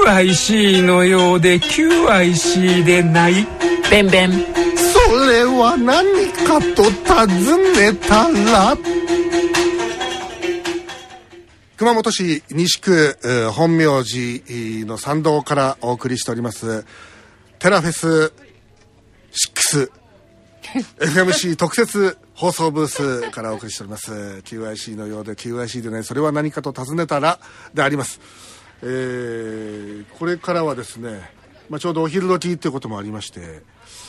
QIC のようで QIC でないベンベン。 それは何かと尋ねたら、熊本市西区本明寺の参道からお送りしておりますテラフェス6 FMC 特設放送ブースからお送りしております QIC のようで QIC でない、それは何かと尋ねたらであります。これからはですね、ちょうどお昼時っていうこともありまして、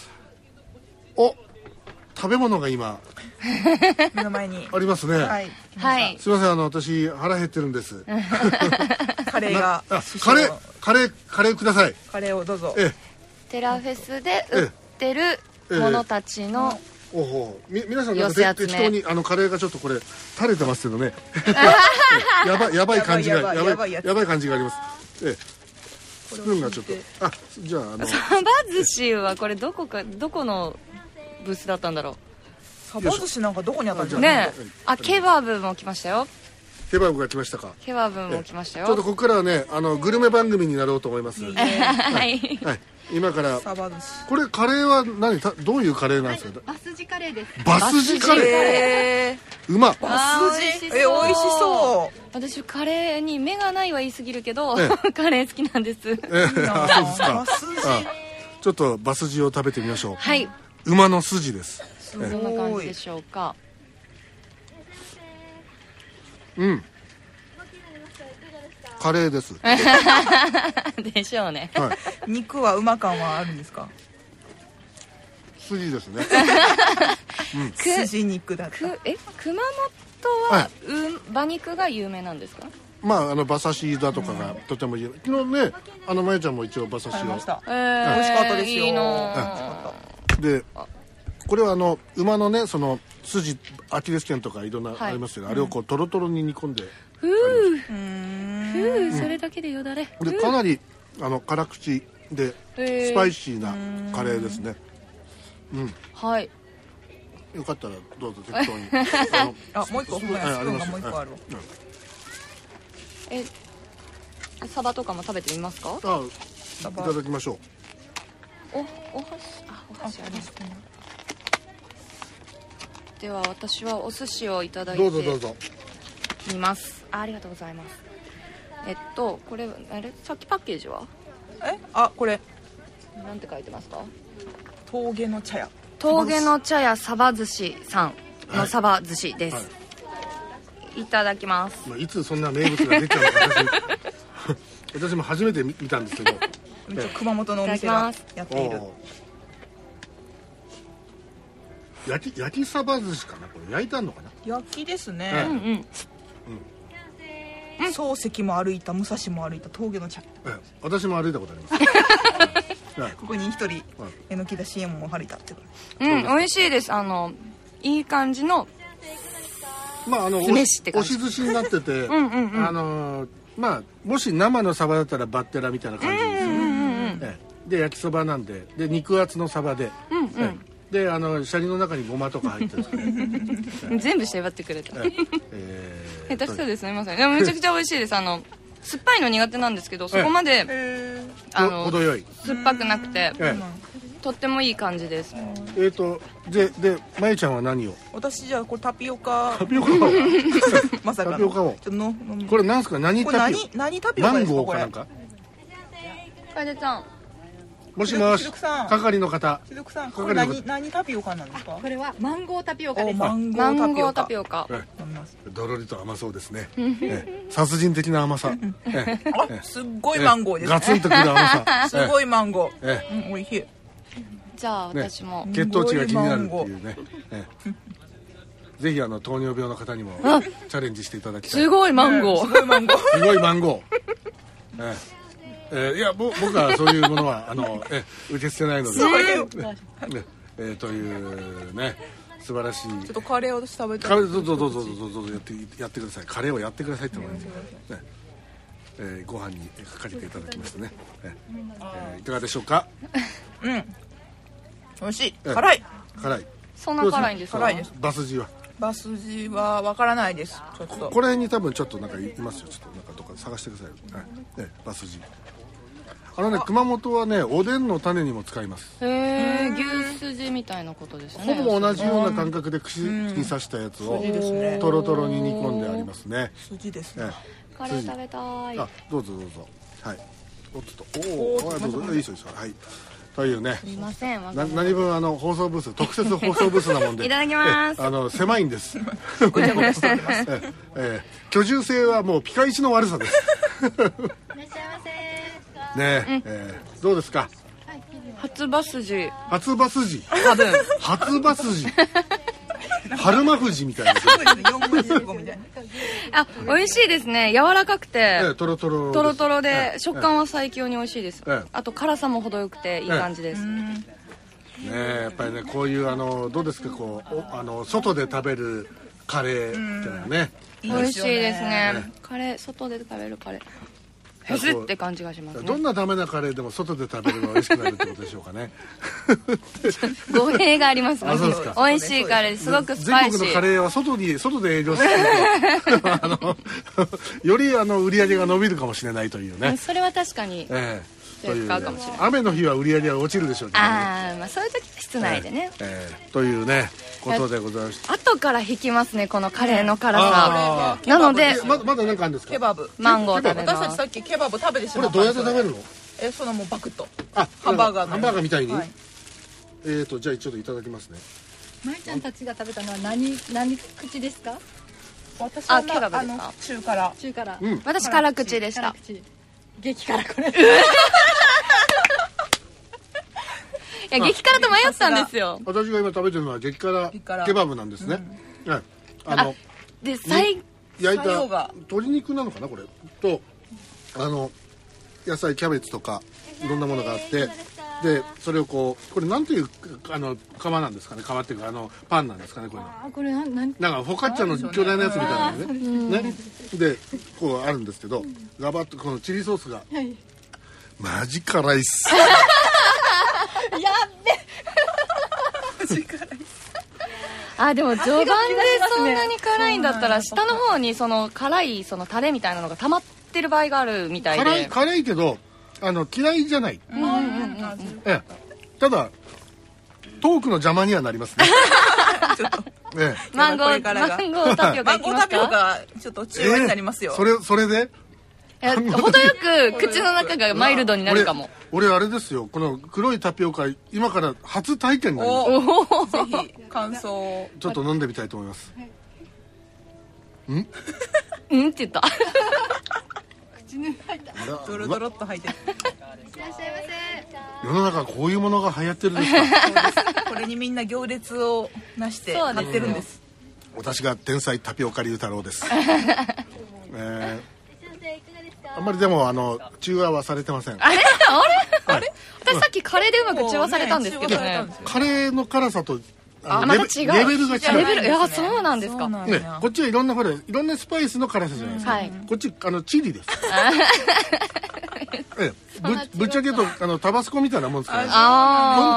食べ物が今目の前にありますね。 はい、 はい。 すいません、私腹減ってるんです。 カレーがカレーください。 カレーをどうぞ。 テラフェスで売ってるものたちの皆さんなんか適当にカレーがちょっとこれ垂れてますけどね。やばい感じがあります。スプーンがちょっとじゃあサバ寿司はこれどこのブースだったんだろう。 サバ寿司なんかどこにあったんですかね。ケバブも来ましたよ。 ケバブが来ましたか。 ケバブも来ましたよ。 ちょっとここからはねグルメ番組になろうと思います。 はい。 今からサバ寿司。 これカレーはどういうカレーなんですか。 バスジカレーです。 バスジカレー。うま。 バスジ。美味しそう。 私カレーに目がないは言い過ぎるけど、カレー好きなんです。 そうですか。ちょっとバスジを食べてみましょう。 はい。 馬の筋です。 どんな感じでしょうか。 カレーです。 でしょうね。 肉は馬感はあるんですか。 筋ですね。 筋肉だった。 熊本は馬肉が有名なんですか。 馬刺しだとかがとても有名。昨日ねまゆちゃんも一応馬刺しを。 美味しかったですよ。 いいな。 でこれは馬のねその筋アキレス腱とかいろんなありますけど、あれをこうトロトロに煮込んで。 それだけでよだれ。 でかなり辛口でスパイシーなカレーですね。 はい。 よかったらどうぞ適当に。 もう一個スプーンがもう一個ある。 サバとかも食べてみますか。 いただきましょう。 お箸ありますね。では私はお寿司をいただいてどうぞみます。ありがとうございます。これさっきパッケージはこれなんて書いてますか。 峠の茶屋サバ寿司さんのサバ寿司です。いただきます。 いつそんな名物が出ちゃうのか私も初めて見たんですけど。 熊本のお店がやっている焼きサバ寿司かな。これ焼いてあるのかな。 焼きですね。漱石も歩いた、武蔵も歩いた峠の茶。 私も歩いたことあります。 ここに一人榎木田 CM も歩いたってこと。 美味しいです。いい感じの酢飯って感じ。 押し寿司になってて、もし生のサバだったらバッテラみたいな感じですよね。で焼きそばなんで肉厚のサバで、でシャリの中にごまとか入ってるんですね。 全部縛ってくれた。下手くそですね。まさにでもめちゃくちゃ美味しいです。酸っぱいの苦手なんですけど、そこまで程よい酸っぱくなくてとってもいい感じです。 でまゆちゃんは何を。 私じゃあこれタピオカまさかのタピオカをこれなんすか。何タピオカ。 何タピオカですか。 マンゴーかなんか。 楓ちゃんもしもし係の方。 これ何タピオカなんですか。 これはマンゴータピオカです。 マンゴータピオカ。 どろりと甘そうですね。殺人的な甘さ。 すっごいマンゴーですね。 ガツンとくる甘さ。 すごいマンゴー。美味しい。 じゃあ私も血糖値が気になるっていうね。ぜひ糖尿病の方にもチャレンジしていただきたい。 すごいマンゴー。 すごいマンゴー。いや僕はそういうものは受け捨てないので。というね素晴らしい。ちょっとカレーを食べたい。 カレーどうぞやってください。カレーをやってくださいって思います。ご飯にかかけていただきましたね。いかがでしょうか。 美味しい。辛い。 そんな辛いんですか。 辛いです。 バスジはわからないです。ちょっとこれに多分ちょっとなんかいますよ。ちょっとなんかどっか探してください。バスジ。 熊本はねおでんの種にも使います。 へえ、牛すじみたいなことですよね。 ほぼ同じような感覚で串に刺したやつをトロトロに煮込んでありますね。 筋ですね。 カレー食べたい。 あ、どうぞどうぞ。はい。おっとどうぞ。いいですよ。はい。というね。 すいません。 何分放送ブース特設放送ブースなもんでいただきます。 狭いんです。 ごちゃごちゃしてます。 居住性はもうピカイチの悪さです。 いらっしゃいませ。 ねどうですか。 初馬筋。 初馬筋。 多分。 初馬筋。春馬富士みたいな。 そうですね。4文字語みたいな。 あ、美味しいですね。柔らかくて、 トロトロトロトロで食感は最強に美味しいです。 ええあと辛さも程よくていい感じです。 ねやっぱりねこういうどうですかこう外で食べるカレーってのはね美味しいですね。カレー外で食べるカレー。フェスって感じがしますね。 どんなダメなカレーでも外で食べるのが美味しくなるってことでしょうかね。 語弊がありますね。 あそうですか美味しいカレーすごくスパイシー。 全国のカレーは外で営業してるとより売り上げが伸びるかもしれないというね。 それは確かに。 という使うかもしれない。 雨の日は売り上げが落ちるでしょうけどね。 まあそういう時は室内でね。 というねことでございました。 後から引きますねこのカレーの辛さ。なのでまだ何かあるんですか。 ケバブ。 マンゴー食べ私たちます。 さっきケバブ食べてしまった。 これどうやって食べるの。 そのもうバクッと。 ハンバーガーみたいに。 はいじゃあちょっといただきますね。 まいちゃんたちが食べたのは何口ですか？ 私はケバブですか。 中辛。 中辛。 私辛口でした。 辛口。激辛これ。 いや激辛と迷ったんですよ。 私が今食べてるのは激辛ケバブなんですね。 で焼いた作用が鶏肉なのかなこれと野菜キャベツとかいろんなものがあってでそれをこれなんていう皮なんですかね。皮っていうかパンなんですかねこれ。 これなんなんかフォカッチャの巨大なやつみたいなのね。でこうあるんですけどガバッとこのチリソースがマジ辛いっす。 でも序盤でそんなに辛いんだったら下の方にその辛いそのタレみたいなのが溜まってる場合があるみたいで。 辛いけど嫌いじゃない。ただトークの邪魔にはなりますね。 マンゴータピオカいきますか。 ちょっと中和になりますよ。 それで程よく口の中がマイルドになるかも。 俺あれですよこの黒いタピオカ今から初体験になります。 ぜひ感想をちょっと飲んでみたいと思います。 うんって言った。 口に入った。 ドロドロっと入ってる。 いらっしゃいませ。 世の中こういうものが流行ってるんですか。 これにみんな行列をなして買ってるんです。 私が天才タピオカ流太郎です。あんまりでも中和はされてません。 あれ私さっきカレーでうまく中和されたんですけどね。 カレーの辛さとまた違うレベルが違う。 いやそうなんですか。 ねこっちはいろんなスパイスの辛さじゃないですか。こっちチリです。ぶっちゃけ言うとタバスコみたいなもんですから。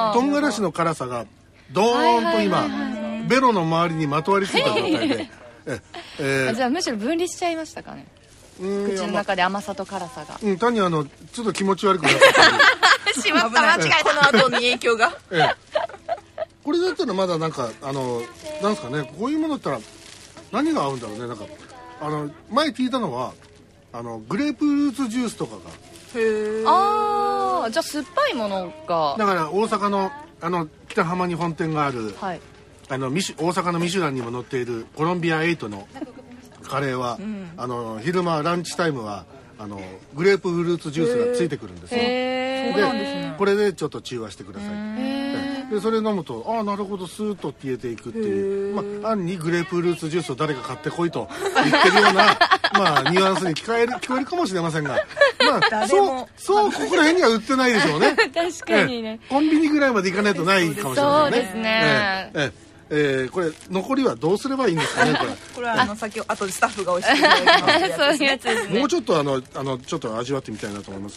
とんがらしの辛さがドーンと今ベロの周りにまとわりついた状態で。 じゃあむしろ分離しちゃいましたかね。口の中で甘さと辛さが。 単にちょっと気持ち悪くなってしまった間違えた。 この後に影響が。 これだったらまだなんかなんですかねこういうものだったら何が合うんだろうね。なんか前聞いたのはグレープフルーツジュースとかが。じゃあ酸っぱいものが。 だから大阪の北浜に本店がある、 はい、 大阪のミシュランにも載っているコロンビア8のカレーは、昼間ランチタイムはグレープフルーツジュースがついてくるんですよ。でこれでちょっと中和してください。でそれ飲むとなるほどスーッと消えていくっていう、暗にグレープフルーツジュースを誰か買ってこいと言ってるようなニュアンスに聞こえるかもしれませんが、そうここら辺には売ってないでしょうね。 確かにね。 コンビニぐらいまで行かないとないかもしれませんね。 そうですね。 これ残りはどうすればいいんですかね。 これは先ほど後でスタッフが教えていただきます。 そういうやつですね。 もうちょっとちょっと味わってみたいなと思います。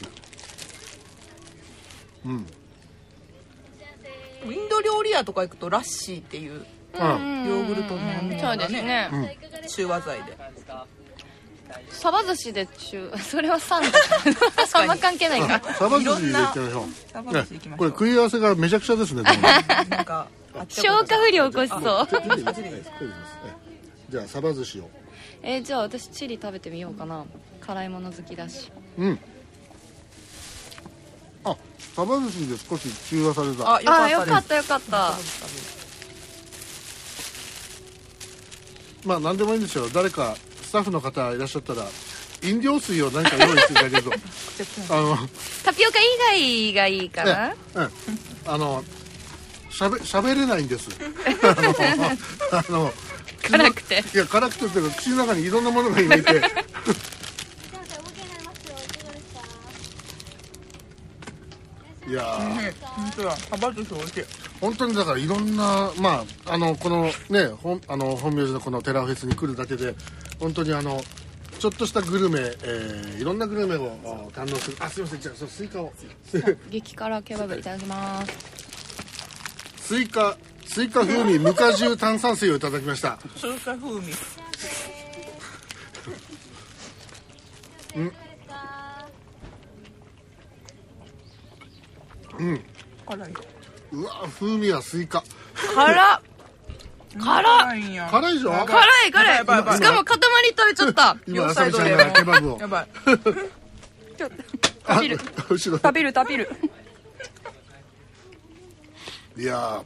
インド料理屋とか行くとラッシーっていうヨーグルトのものがね、中和剤で。 サバ寿司でそれはサンドあんま関係ないか。 サバ寿司でいってみましょう。 サバ寿司行きましょう。 これ食い合わせがめちゃくちゃですね。でもねなんか消化不良起こしそう。 じゃあサバ寿司を。 じゃあ私チリ食べてみようかな。辛いもの好きだし。 あ、サバ寿司で少し中和された。 よかったよかった。 まあ何でもいいんですよ。誰かスタッフの方いらっしゃったら飲料水を何か用意していただけるとタピオカ以外がいいかな。 喋れないんです辛くて。 いや辛くてっていうか口の中にいろんなものが今いていや本当だ。サバ寿司美味しい。 本当にだからいろんなこのね本名寺のこのテラフェスに来るだけで本当にちょっとしたグルメ、いろんなグルメを堪能する。あ、すいません。じゃあそのスイカを激辛ケバブいただきます。 スイカ風味無果汁炭酸水をいただきました。 スイカ風味。辛い。 うわ風味はスイカ辛っ。 辛いでしょ。 辛い。しかも塊食べちゃった。 今あさみちゃんがケバブをやばい。 食べる後ろ食べる。 いや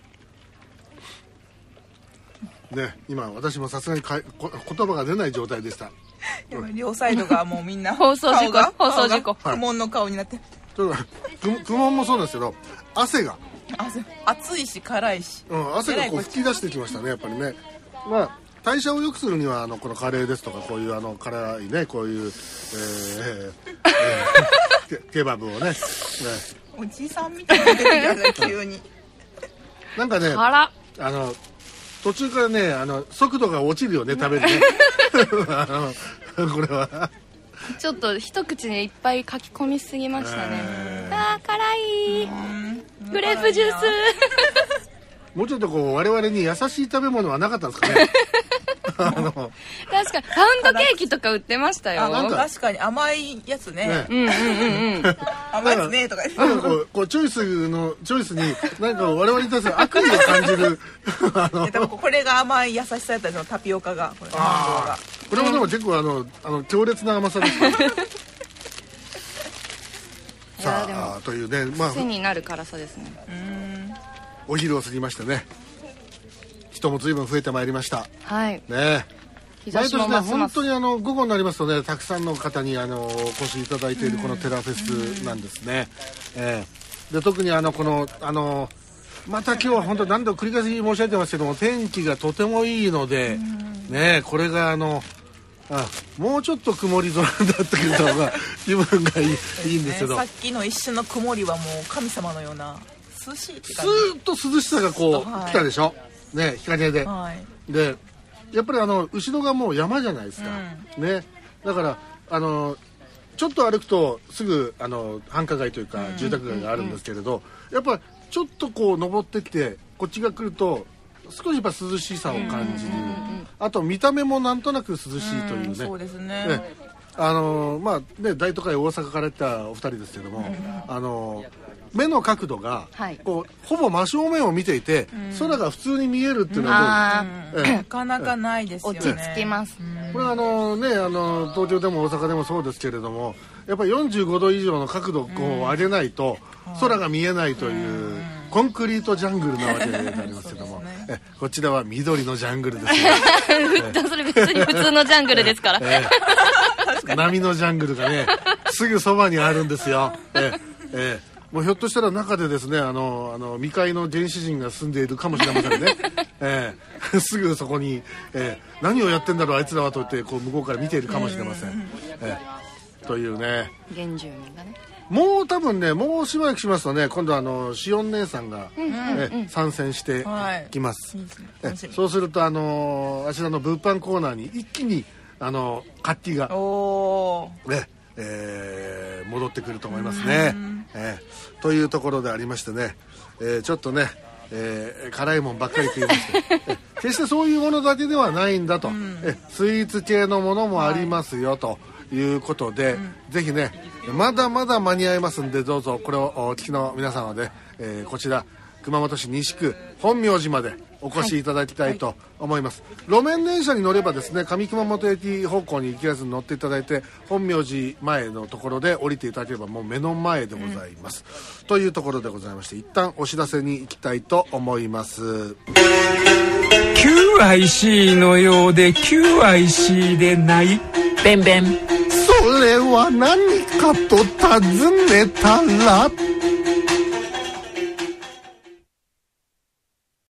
ね、今私もさすがに言葉が出ない状態でした。 両サイドがもうみんな放送事故。 苦悶の顔になって。 苦悶もそうなんですけど、汗が暑いし辛いし、 汗がこう吹き出してきましたね、やっぱりね。まあ代謝を良くするにはこのカレーですとかこういう辛いねこういう、ケバブをねおじさんみたいに出てきたね急に。 なんかね途中からね速度が落ちるよね食べるねこれはちょっと一口にいっぱい書き込みすぎましたね。辛い。グレープジュースもうちょっとこう我々に優しい食べ物はなかったんですかね確かにパウンドケーキとか売ってましたよ。 確かに甘いやつね。甘いやつねとか。 こうチョイスになんか我々に対する悪意を感じる多分これが甘い優しさやったのタピオカがこれもでも結構強烈な甘さですさあというね癖になる辛さですね。 お昼を過ぎましてね人も随分増えてまいりました。 はいね。毎年ね本当に午後になりますとねたくさんの方にお越しいただいているこのテラフェスなんですね。で特にこのまた今日は本当何度繰り返し申し上げてますけども天気がとてもいいのでねこれがもうちょっと曇り空だったけどが気分がいいんですけど、 さっきの一瞬の曇りはもう神様のような涼しいって感じ。 スーッと涼しさがこう来たでしょ。ね日陰で。でやっぱり後ろがもう山じゃないですか。ねだからちょっと歩くとすぐ繁華街というか住宅街があるんですけれど、やっぱちょっとこう登ってきてこっちが来ると少しやっぱ涼しさを感じる。あと見た目もなんとなく涼しいというね。 そうですね。 まあね大都会大阪から来たお二人ですけども、目の角度がこうほぼ真正面を見ていて空が普通に見えるっていうのはなかなかないですよね。 落ち着きます。 これは東京でも大阪でもそうですけれどもやっぱり45度以上の角度をこう上げないと空が見えないというコンクリートジャングルなわけでありますけども、こちらは緑のジャングルですよそれ別に普通のジャングルですから、 波のジャングルがねすぐそばにあるんですよ。もうひょっとしたら中でですね未開の原始人が住んでいるかもしれませんね。すぐそこに、何をやってんだろうあいつらはと言ってこう向こうから見ているかもしれません。というね原住民がねもう多分ねもうしばらくしますとね今度しおん姉さんが、参戦してきます。そうするとあちらの物販コーナーに一気に活気が戻ってくると思いますね。というところでありましてね、ちょっとね辛いもんばっかり食いますけど決してそういうものだけではないんだと、スイーツ系のものもありますよ、ということで、ぜひねまだまだ間に合いますんで、どうぞこれをお聞きの皆さんはね、こちら熊本市西区本名寺までお越しいただきたいと思います、路面電車に乗ればですね、上熊本駅方向に行きやすに乗っていただいて、本名寺前のところで降りていただければもう目の前でございます、というところでございまして、一旦お知らせに行きたいと思います。 QIC のようで QIC でないベンベン。 それは何かと尋ねたら